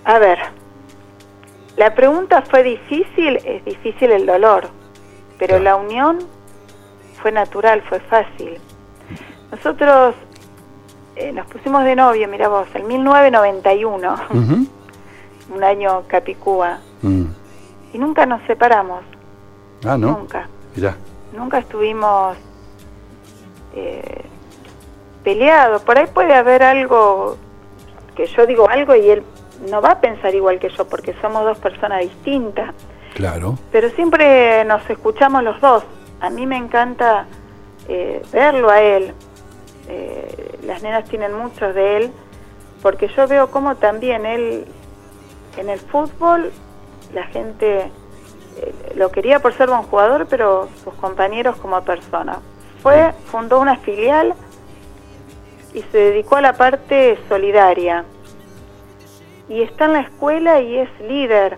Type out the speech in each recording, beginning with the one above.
A ver, la pregunta fue difícil, es difícil el dolor, pero la unión fue natural, fue fácil. Nosotros nos pusimos de novio, mira vos, en 1991, un año Capicúa, y nunca nos separamos. Ah, ¿no? Nunca. Mirá. Nunca estuvimos peleados. Por ahí puede haber algo, que yo digo algo y él no va a pensar igual que yo, porque somos dos personas distintas. Claro. Pero siempre nos escuchamos los dos. A mí me encanta verlo a él. Las nenas tienen muchos de él, porque yo veo cómo también él, en el fútbol, la gente lo quería por ser buen jugador, pero sus compañeros como persona. Fundó una filial y se dedicó a la parte solidaria. Y está en la escuela y es líder.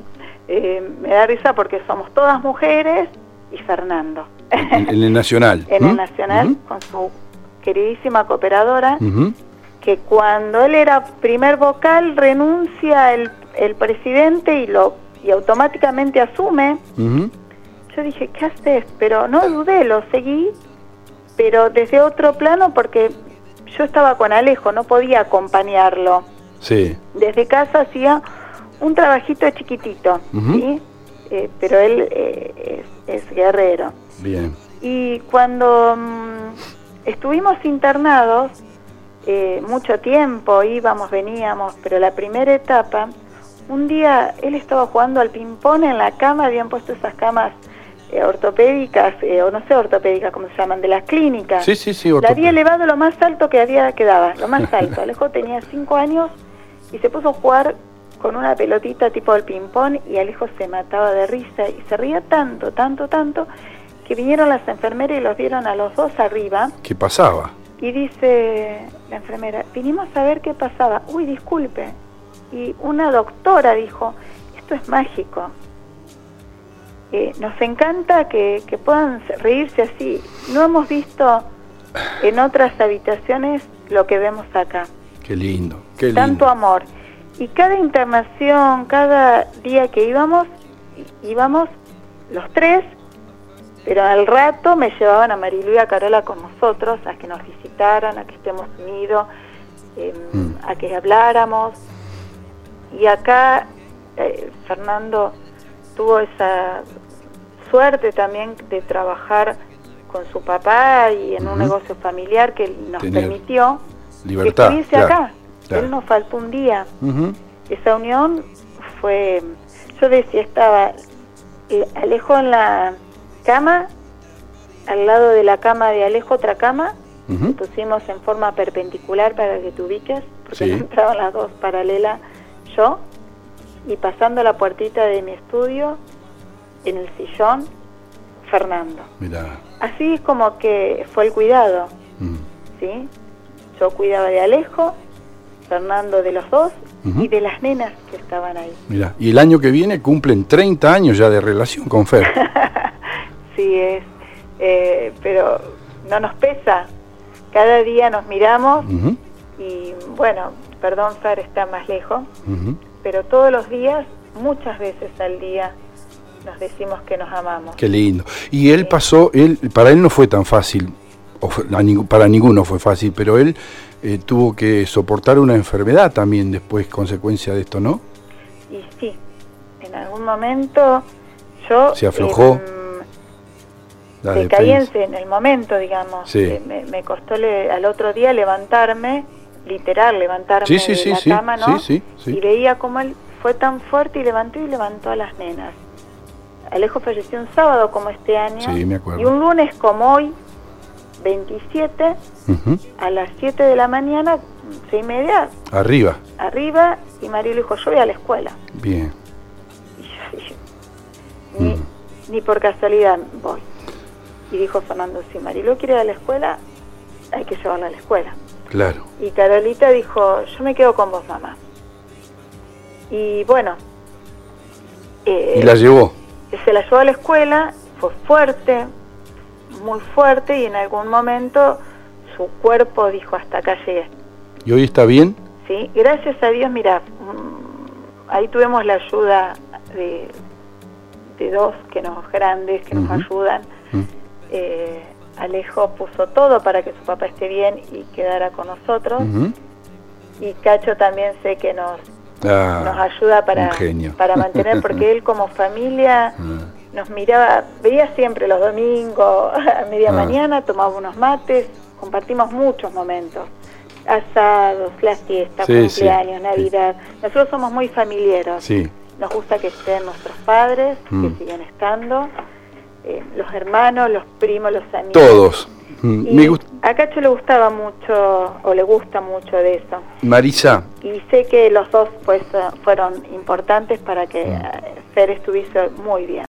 Me da risa porque somos todas mujeres y Fernando. En el Nacional. En el Nacional, con su queridísima cooperadora, que cuando él era primer vocal renuncia el presidente y automáticamente asume. Yo dije, ¿qué haces? Pero no dudé, lo seguí, pero desde otro plano, porque yo estaba con Alejo, no podía acompañarlo. Sí. Desde casa hacía un trabajito chiquitito, ¿sí? Pero él es guerrero. Bien. Y cuando estuvimos internados, mucho tiempo, íbamos, veníamos, pero la primera etapa, un día él estaba jugando al ping-pong en la cama, habían puesto esas camas ortopédicas, o no sé ortopédicas, ¿cómo se llaman?, de las clínicas. Sí, sí, sí. La había elevado lo más alto que había quedado, lo más alto. Alejo tenía 5 años y se puso a jugar con una pelotita tipo del ping-pong y Alejo se mataba de risa y se ría tanto, que vinieron las enfermeras y los vieron a los dos arriba. ¿Qué pasaba? Y dice la enfermera, vinimos a ver qué pasaba. Uy, disculpe. Y una doctora dijo, esto es mágico. Nos encanta que puedan reírse así. No hemos visto en otras habitaciones lo que vemos acá. Qué lindo, qué lindo. Tanto amor. Y cada internación, cada día que íbamos los tres, pero al rato me llevaban a Marilu y a Carola con nosotros, a que nos visitaran, a que estemos unidos, a que habláramos. Y acá Fernando tuvo esa suerte también de trabajar con su papá y en un negocio familiar que nos permitió libertad, que estuviese acá. Él nos faltó un día. Esa unión fue... Yo decía, estaba Alejo en la cama, al lado de la cama de Alejo otra cama, pusimos en forma perpendicular para que te ubiques, porque no entraban las dos paralelas, yo, y pasando la puertita de mi estudio, en el sillón, Fernando. Mirá. Así es como que fue el cuidado, ¿sí? Yo cuidaba de Alejo, Fernando de los dos, y de las nenas que estaban ahí. Mirá, y el año que viene cumplen 30 años ya de relación con Fer. Sí, pero no nos pesa. Cada día nos miramos y, bueno, perdón, Fer está más lejos, pero todos los días, muchas veces al día, nos decimos que nos amamos. Qué lindo. Y él pasó, para él no fue tan fácil, para ninguno fue fácil, pero él tuvo que soportar una enfermedad también después, consecuencia de esto, ¿no? Y sí, en algún momento yo... ¿Se aflojó? Se caí en el momento, digamos. Sí. Me costó al otro día levantarme, literal, levantarme de la cama, ¿no? Sí. Y veía cómo él fue tan fuerte y levantó a las nenas. Alejo falleció un sábado como este año. Sí, me acuerdo. Y un lunes como hoy, 27, a las 7 de la mañana, 6:30. Arriba, y Marilu dijo, yo voy a la escuela. Bien. Y yo, ni por casualidad voy. Y dijo Fernando, si Marilu quiere ir a la escuela, hay que llevarla a la escuela. Claro. Y Carolita dijo, yo me quedo con vos, mamá. Y bueno. ¿Y la llevó? Se la llevó a la escuela, fue fuerte, muy fuerte, y en algún momento su cuerpo dijo, hasta acá llegué. ¿Y hoy está bien? Sí, gracias a Dios, mira, ahí tuvimos la ayuda de dos grandes que nos ayudan. Alejo puso todo para que su papá esté bien y quedara con nosotros. Y Cacho también sé que nos ayuda para mantener, porque él como familia nos miraba, veía siempre los domingos a media mañana, tomaba unos mates, compartimos muchos momentos, asados, las fiestas, cumpleaños, Navidad. Nosotros somos muy familiares, nos gusta que estén nuestros padres, que siguen estando, los hermanos, los primos, los amigos. Todos. A Cacho le gustaba mucho, o le gusta mucho de eso. Marisa. Y sé que los dos pues fueron importantes para que Fer estuviese muy bien.